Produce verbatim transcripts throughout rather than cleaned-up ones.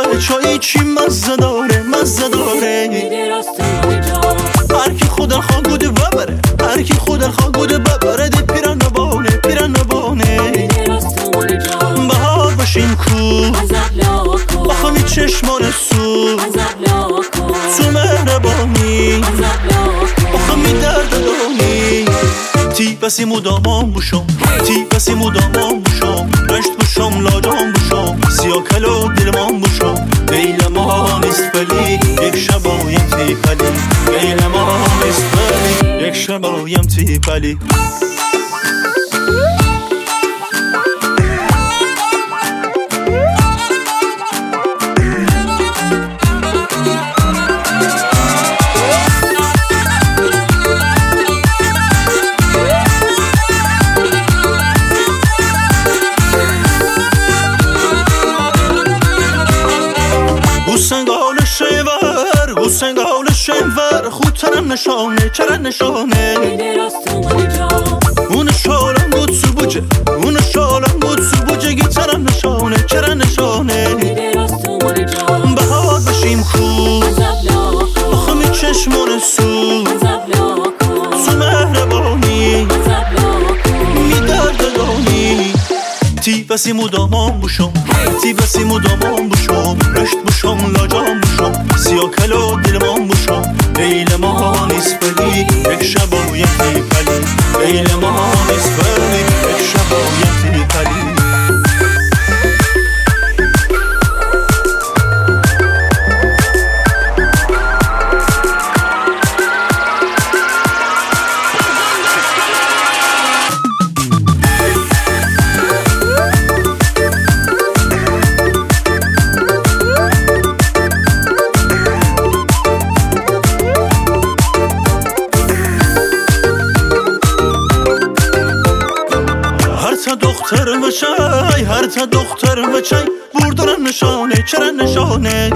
چایی چی مزه داره مزه داره. هر کی خدا خوا گوده ببره، هر کی خدا خوا گوده ببره. ده پیران نبانه پیران نبانه. بهار باشیم کو آخه می چشمان سو تو مهربانی آخه می درد دانی. تی بسی مدامان بوشم تی بسی مدامان بوشم. رشت بوشم لاجان بوشم سیاه کلو دلمان بوشم. بیل ما نیست ولی یک شبایم تی پلی. بیل ما نیست ولی یک شبایم تی پلی. سنگال شیور سنگال شیور خودترم نشانه چرا نشانه. اون شالم بود سو بوجه اون شالم بود سو بوجه گیترم نشانه چرا نشانه. بهار بشیم خوب آخه می چشمان سو تو مهربانی می درد دانی. تی بسی مدامان بوشم تی بسی مدامان بوشم. رشت بوشم لاجان بوشم سیاه کلو دلمان بوشم. بیل ما نیست ولی یک شبایم تی پلی. بیل ما نیست ولی یک شبایم تی پلی. هر تا دختر بچای هر تا دختر بچای بردارن نشانه چرا نشانه.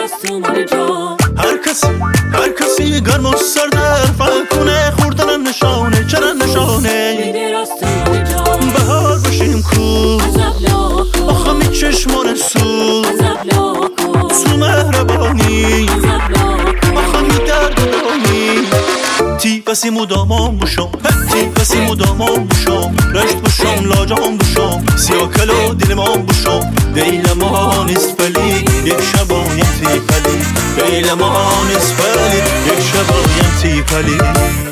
هر کسی هر کسی گرم و سردر فکر کنه خوردن نشانه چرا نشانه. بهار بشیم کو آخه می چشمان سو تو مهربانی آخه می درد دانی. تی بسی مدامان بوشم تی بسی مدامان بوشم. رشت بوشم لاجان بوشم سیاه کلو دلمان بوشم. بیل ما نیست ولی یک شبایم تی پلی. بیل ما نیست ولی یک شبایم تی پلی.